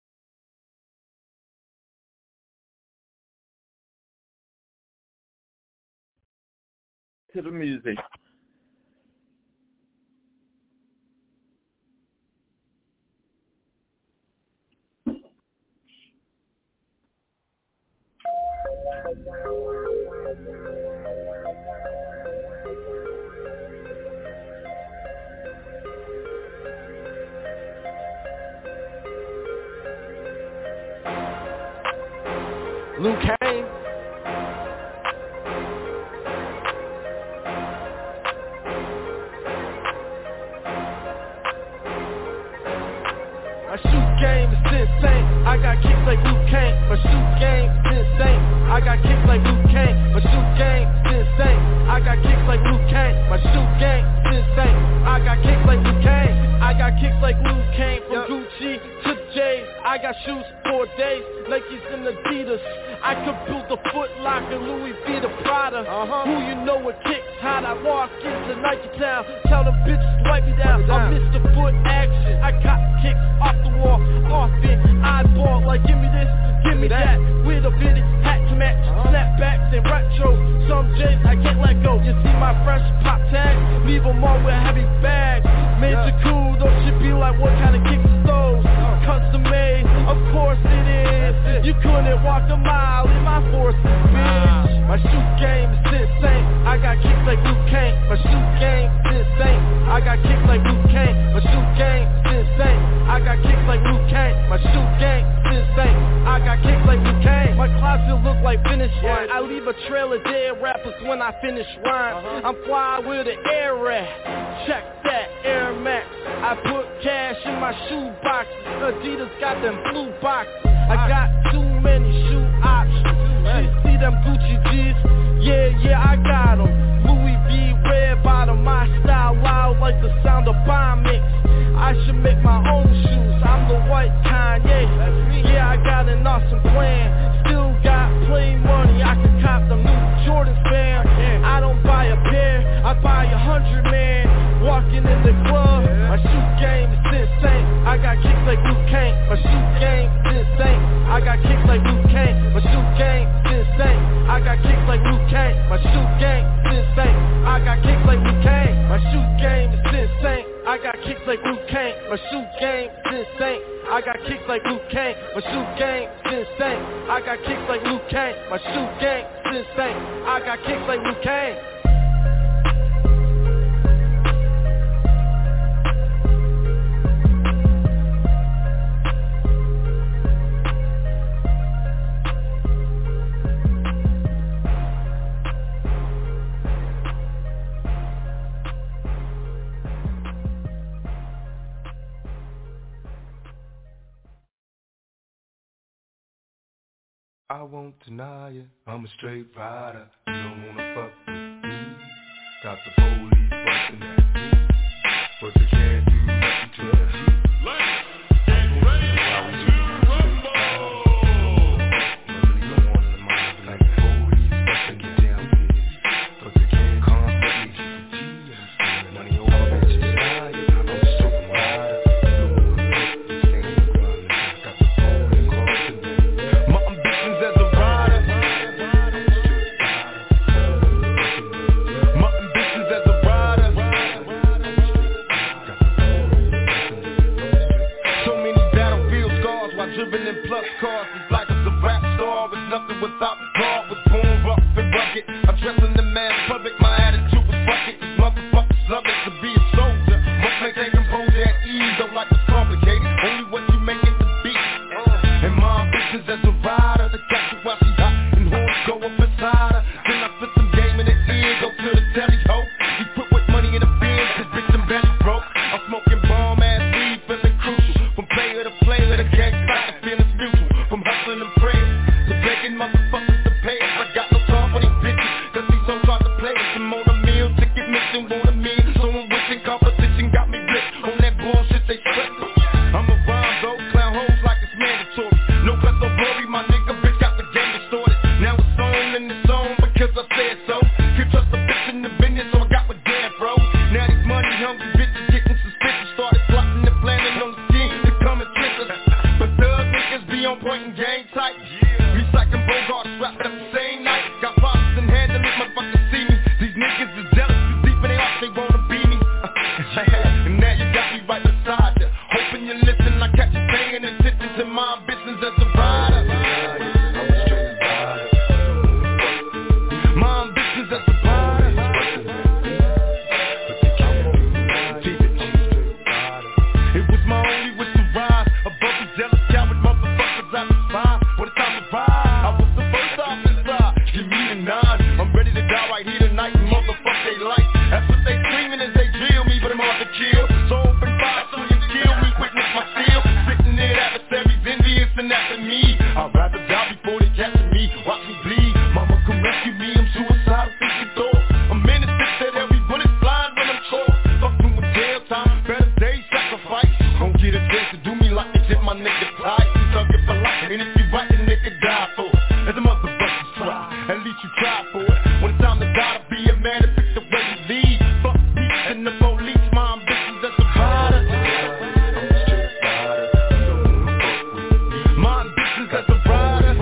to the music. Luke Kane. My shoot game is insane. I got kicks like Luke Kane. My shoot game is insane. I got kicks like Luke Kane. My shoot game is insane. I got kicks like Luke Kane. My shoot game is insane. I got kicks like Luke Kane. I got kicks like Luke Kane. From yep. Gucci to J's. I got shoes for days. Nikes and Adidas. I could build a Foot Locker, Louis V the Prada. Uh-huh. Who you know what kicks hot? I walk into Nike Town. Tell them bitches wipe me down. I miss the foot action. I got kicks off the wall. Often eyeball like give me this, give me that. With a bitty hat to match. Snapbacks and retro. Some J's I can't let go. You see my fresh pop tag? Leave them all with heavy bags. Major cool, those should be like what kind of kicks are those? Custom made, of course it is. You couldn't walk a mile in my forces, bitch. My shoot game is insane. I got kicks like Luke Kane. My shoot game is insane. I got kicks like Luke Kane. My shoot game is insane. I got kicks like Luke Kane. My shoot game is insane. I got kicks like Luke Kane. My closet look like finished wine. I leave a trail of dead rappers when I finish rhymes. I'm fly with an air rat. Check that Air Max. I put cash in my shoe boxes. Adidas got them blue boxes. I got too many shoe options. You see them Gucci G's? Yeah, yeah, I got them. Louis V red bottom. My style loud like the sound of bomb mix. I should make my own shoes. I'm the white Kanye. Yeah, I got an awesome plan. Still got play money. I can cop the new Jordan fam. I don't buy a pair. I buy a hundred, man. Walking in the club. My shoot game is insane. I got kicks like Luke Kane. My shoot game is insane. I got kicks like Luke Kane. My shoot game is insane. I got kicks like Luke Kane. My shoot game is insane. I got kicks like Luke Kane. My shoot game is insane. I got kicks like Luke Kane. My shoot game is insane. I got kicks like Luke Kane. My shoot game is insane. I got kicks like Luke Kane. My shoot game is insane. I got kicks like Luke Kane. I won't deny it. I'm a straight rider. You don't wanna fuck with me. Got the police busting at me, but they can't do nothing to the heat. Let's get ready to rumble. Really don't want the mind like the police busting get down to it, but they can't come with me. G, I'm spending money over bitches. I'm a straight rider. You don't wanna fuck with me. Stand the ground, got the police crossing me. My ambitions as a rider. My ambitions as a rider. So many battlefield scars while driven in plus cars. It's like it's a rap star. It's nothing without God. Was born rough and rugged. Addressing the man public. My attitude was fuck it. These motherfuckers love it to be a soldier. Must maintain composure at ease. Don't like it's complicated. Only what you make it to be. And my ambitions as a rider. The catch her while she hot and horns go up inside her. Then I spit some game in the ear. Go to the telly ho. He put with money in the bins. This bitch and belly broke. I'm smoking bomb ass weed. Feeling crucial. From player to player. The gang fighting feelings mutual. From hustling and praying to begging motherfuckers to pay us. I got no time for these bitches. Cause these so hard to play. Some on a meal. Ticket missing. Want a meal. So I'm wishing competition got me blitzed. On that bullshit they sweat. I'm a rhyme though. Clown hoes like it's mandatory. No plus no glory. My nigga bitch got the game distorted. Now it's on in the zone because I said so. Can't trust a bitch in the business, so I got my damn bro. Now these money hungry bitches getting suspicious. Started plotting and planning on the scheme to come and trick us. But thug niggas be on point and game tight. Recycling Bogart strapped up the same night. Got problems in hand to make motherfuckers see me. These niggas is jealous, too deep in their hearts, they wanna be me. And now you got me right beside you. Hoping you listen, I catch you paying attention to my business as a rider. My ambitions as a rider. It was my only wish to rise above the jealous coward motherfuckers I despise. When it's time to ride, I was the first off inside. Give me the nine, I'm ready to die right here tonight. Motherfuck they like, that's what they screaming as they drill me, but I'm hard to kill. So open fire so you kill me, witness my steel. Sitting there adversaries envious and after me. I'd rather die before they capture me, watch me bleed. Mama come rescue me, I'm suicidal, thinking thoughts. I'm in the six that every bullet's flying when I'm caught. Fuck doing jail time, better days sacrifice. Don't get a chance to do me like they did my nigga tight. Thug it for life, and if you right, the nigga die for it. As a motherfucker try, at least you try for it. When it's time to die, to be a man and pick the way you lead. Fuck peace and the police, my ambitions as a rider. My ambitions as a rider.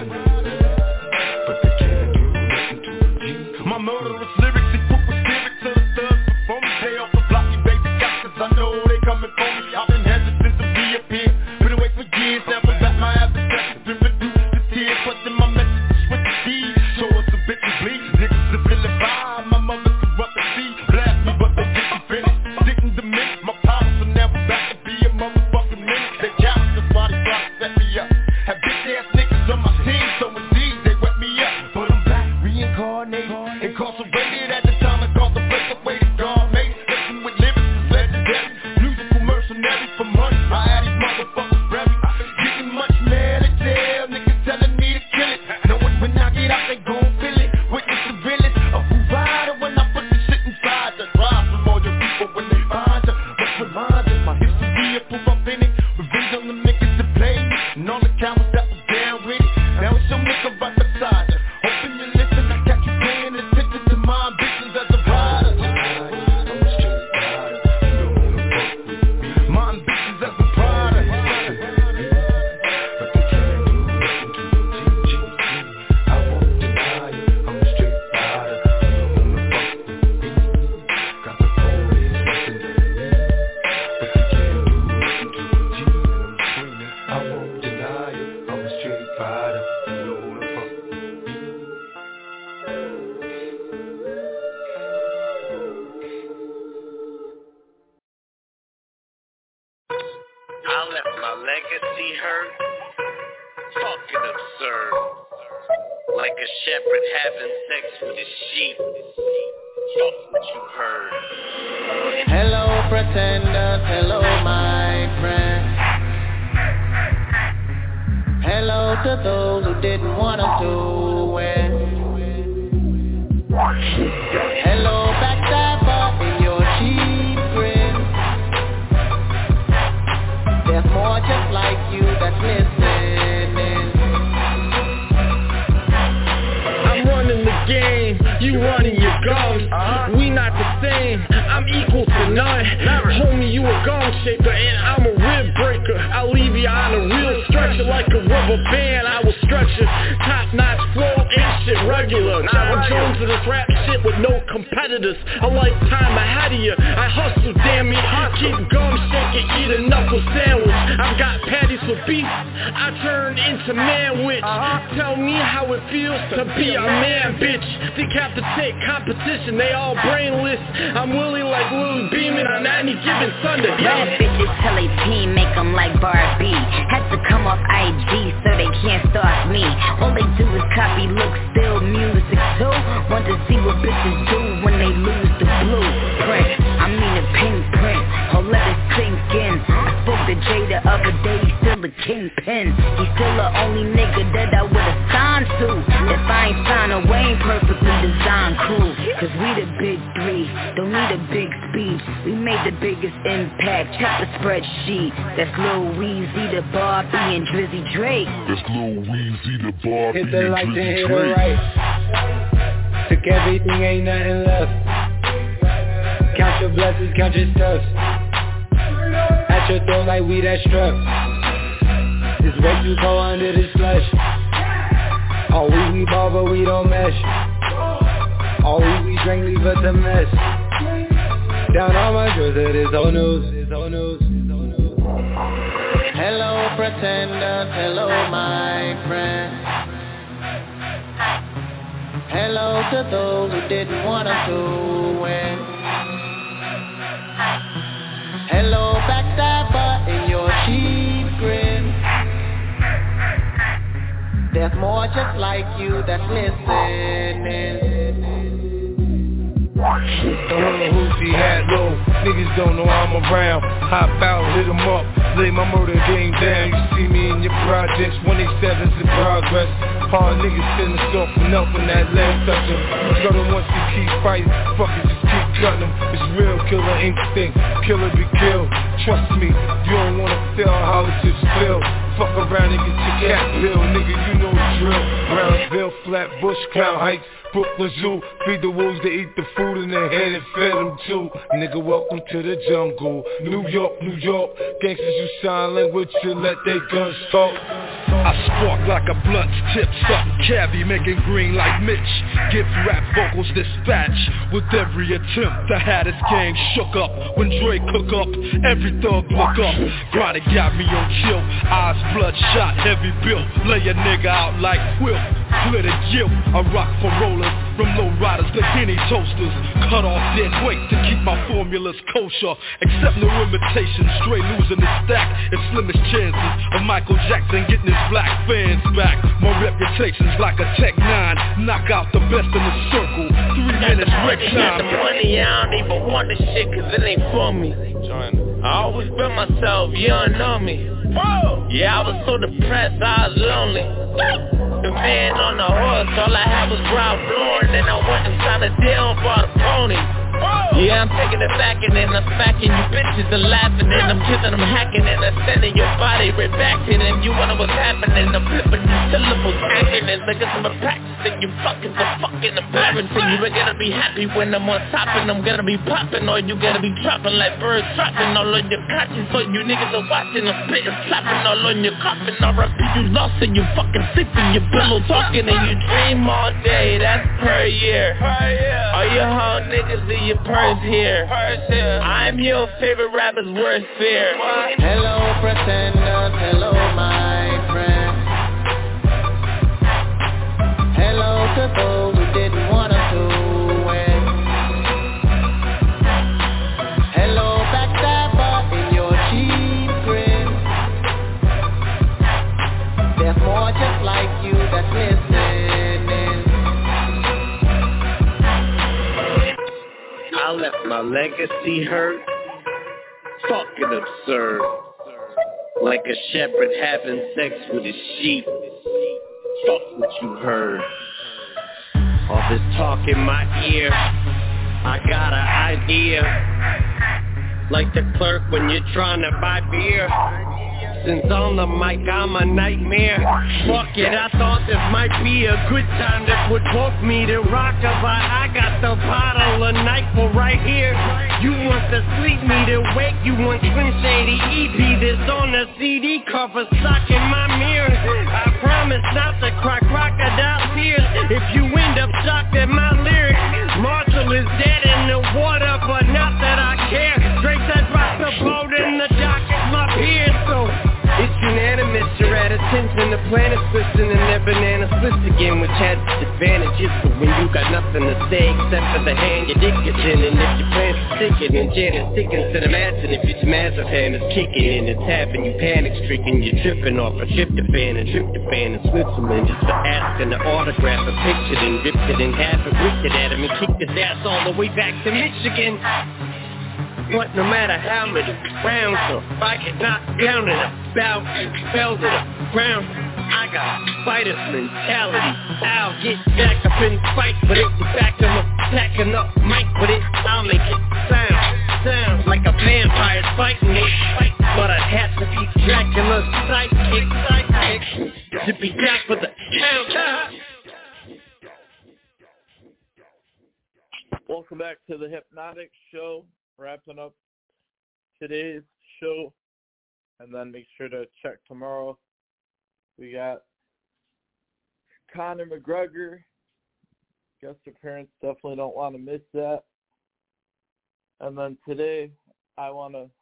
My murderous lyrics equipped with spirit to the thugs before me. Stay off the block, you baby got, cause I know they coming for me. I've been hesitant to reappear, been away for years. Now I'm back, my adversaries been reduced to tears. Questing my message with the deed. Show us a bit to bleed, niggas to feel it vibe. My mother corrupt the sea, blast me but they didn't finish. Didn't diminish my power, so now I'm back to be a motherfucking minute. They count the body try to set me up. Have bitch ass niggas on my team, so indeed they wet me up. But I'm back, reincarnated, incarcerated at the time I called the place away to God made. Listen with lyrics is legendary, musical mercenary for money. I had these motherfuckers ready, getting much mad at jail. Niggas telling me to kill it, knowing when I get out they gon' feel it. Witness the village of who rider when I put the shit inside the drive from all your people when they find you. Let's remind us my history of proof I'm in it. Revenge on the niggas that play me and all the cowards that was down with it. Now it's your nigga right beside you. Hoping you listen, I got you paying attention to my ambitions as a rider. My ambitions as a rider. But they can't do nothing to the I won't deny it, I'm a straight rider. You don't wanna fuck with me. Got the police busting at me, but they can't do nothing to the G. And I'm screaming, I won't deny it, I'm a straight rider. You don't wanna fuck with me. I left my legacy hurt, fucking absurd. Like a shepherd having sex with his sheep. Fuck what you heard. Hello pretenders, hello my friends. Hello to those who didn't want us to win. Hello, backstabber in your cheap grin. There's more just like you that's listening. I'm running the game, you running your gums. uh-huh. We not the same, I'm equal to none. Never. Homie, you a gong shaker and I'm a rib breaker. I'll leave you on a real stretcher like a rubber band. I will stretch it, top notch flow, ain't shit regular. John Jones to this rap shit with no competitors. A lifetime ahead of you, I hustle, damn me. Keep gum shaking, eat a knuckle sandwich. I've got patties for beef, I turn into manwich. uh-huh. Tell me how it feels to be a man, bitch. Decapitate competition, they all brainless. I'm Willie like Lily Beeman on any given Sunday. Bad bitches tell a team, make them like Barbie. Had to come off I G so they can't stalk me. All they do is copy, look, still music too. Want to see what bitches do when they lose the blueprint. I mean a pink print, oh let it sink in. I spoke to Jay the other day, he's still a kingpin. He's still the only nigga that I would've signed to. If I ain't signed away, ain't perfectly designed crew. Cause we the big three, don't need a big speech. We made the biggest impact, check the spreadsheet. That's Lil Weezy, the Barbie, and Drizzy Drake. That's Lil Weezy, the Barbie, hit the and light, Drizzy hit Drake. the right. Took everything, ain't nothing left. Count your blessings, count your stuff. At your throat like we that struck. It's way too cold under this slush. All we we ball but we don't mesh. All we we drink leave us a mess. Down on my drawers it is old news. It's old news. Hello pretenders, hello my friend. Hello to those who didn't want us to win. Hello backstabber in your cheap grin. There's more just like you that's listening. Don't know who she had low. Niggas don't know I'm around. Hop out, hit 'em up, lay my murder game down. You see me in your projects, one eighty-seven's in progress. Hard niggas send us off for nothing, that last touch 'em. Got 'em once you keep fighting, fuck it, just keep cutting 'em. It's real killer instinct, killer be killed. Trust me, you don't wanna feel how it's just feel. Fuck around and get your cat bill, nigga, you know the drill. Brownsville, Flatbush, Crown Heights, Brooklyn Zoo, feed the wolves, they eat the food in their head and fed them too. Nigga, welcome to the jungle. New York, New York, gangsters use sign language to let their guns talk. I spark like a blunt tip, something cavi, making green like Mitch. Give rap vocals dispatch with every attempt. The Hatters gang shook up when Dre cook up. Every thug look up. Grinding got me on chill, eyes bloodshot, heavy built. Lay a nigga out like Will. Clear the guilt. I rock for rollers, from low riders to Henny toasters. Cut off dead weight to keep my formulas kosher. Accept no imitations, Dre losing his stack. It's slimmest chances of Michael Jackson getting his black fans back. My reputation's like a Tech nine. Knock out the best in the circle. Three minutes wreck time. The money, I don't even want this shit cause it ain't for me. I always been myself, you don't know me. Yeah, I was so depressed, I was lonely. The man on the horse, all I had was Ralph Lauren. And I went and signed a deal for the pony. Yeah, I'm taking it back and then I'm smacking you bitches and laughing and I'm kissing, I'm hacking and I'm sending your body right back to them. You wonder what's happening, I'm flipping the syllables, hacking and niggas I'm practicing. You fucking the fucking embarrassing. You ain't gonna be happy when I'm on top and I'm gonna be popping, or you gonna be dropping like birds dropping all on your conscience. So you niggas are watching, I'm spitting, slapping all on your coffin. R I P you lost and you fucking sleeping, your pillow talking and you dream all day. That's per year. All your hoe niggas in your purse here. I'm your favorite rapper's worst fear. Hello pretenders, hello my friend. Hello to those who didn't want us to win. Hello backstabber in your cheap grin. There's more just like you that's listening. I left my legacy hurt, fucking absurd. Like a shepherd having sex with his sheep. Fuck what you heard. All this talk in my ear, I got an idea. Like the clerk when you're trying to buy beer. Since on the mic I'm a nightmare. Fuck it, I thought this might be a good time. This would force me to rock a vibe. I got the bottle of Nyquil right here. You want to sleep me to wake. You want Slim Shady E P. This on the C D cover stuck in my mirror. I promise not to cry crocodile tears. If you end up shocked at my lyrics, Marshall is dead in the water, but not that I care. Drake said drop the boat in the dock at my peers. So it's unanimous, you're at attention. The planet's twisting and their banana splits again, which has its advantages. But when you got nothing to say except for the hand your dick is in, and if your plans are sticking and Janet's sticking to the mats, and if your massive hand is kicking and it's having you panic stricken, you're tripping off a tryptophan and tryptophan in Switzerland just for asking to autograph a picture, then ripped it in half and whipped it at him and kicked his ass all the way back to Michigan. But no matter how many rounds or if I get knocked down and I bounce and fell to the ground, I got fighter's mentality. I'll get back up and fight, but it's the back of my packing up mic, but it I'll make it sound, sound like a vampire fighting it. Fight, but I'd have to be Dracula's sidekick, sidekick to be back for the count. Welcome back to the Hypnotic Show. Wrapping up today's show, and then make sure to check tomorrow. We got Conor McGregor guest appearance. Definitely don't want to miss that. And then today, I want to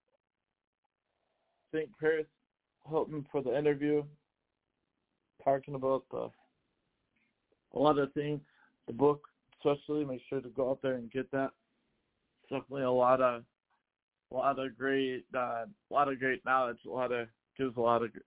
thank Paris Hilton for the interview, talking about the a lot of things, the book especially. Make sure to go out there and get that. Definitely a lot of, a lot of great, uh, a lot of great knowledge. A lot of gives a lot of.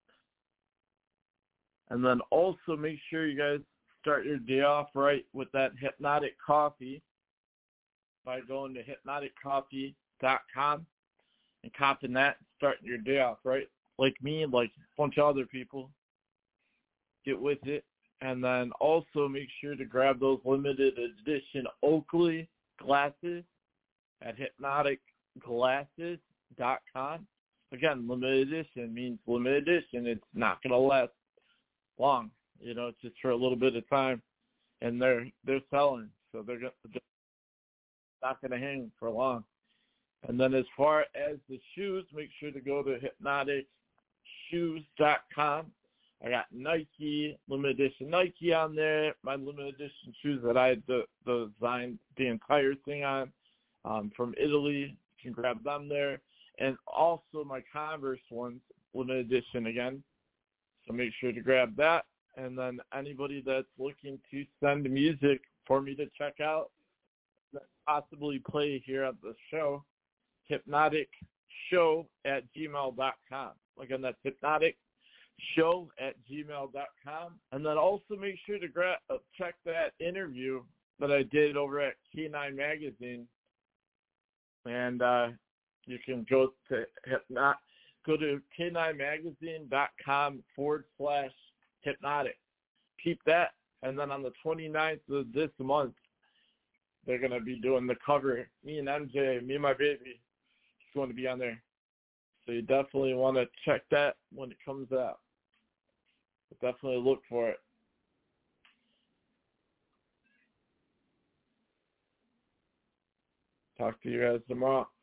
And then also make sure you guys start your day off right with that Hypnotic Coffee by going to hypnotic coffee dot com and copping that, starting your day off right. Like me, like a bunch of other people, get with it. And then also make sure to grab those limited edition Oakley glasses at hypnotic glasses dot com. Again, limited edition means limited edition. It's not going to last long. You know, it's just for a little bit of time. And they're they're selling, so they're just not going to hang for long. And then as far as the shoes, make sure to go to hypnotic shoes dot com. I got Nike, limited edition Nike on there, my limited edition shoes that I de- designed the entire thing on. Um, from Italy, you can grab them there. And also my Converse ones, limited edition again. So make sure to grab that. And then anybody that's looking to send music for me to check out, possibly play here at the show, hypnotic show at gmail dot com. Again, that's hypnotic show at gmail dot com. And then also make sure to gra- check that interview that I did over at K nine Magazine. And uh, you can go to hypnot, go to K nine magazine dot com forward slash hypnotic. Keep that. And then on the twenty-ninth of this month, they're going to be doing the cover. Me and M J, me and my baby, is going to be on there. So you definitely want to check that when it comes out. But definitely look for it. Talk to you guys tomorrow.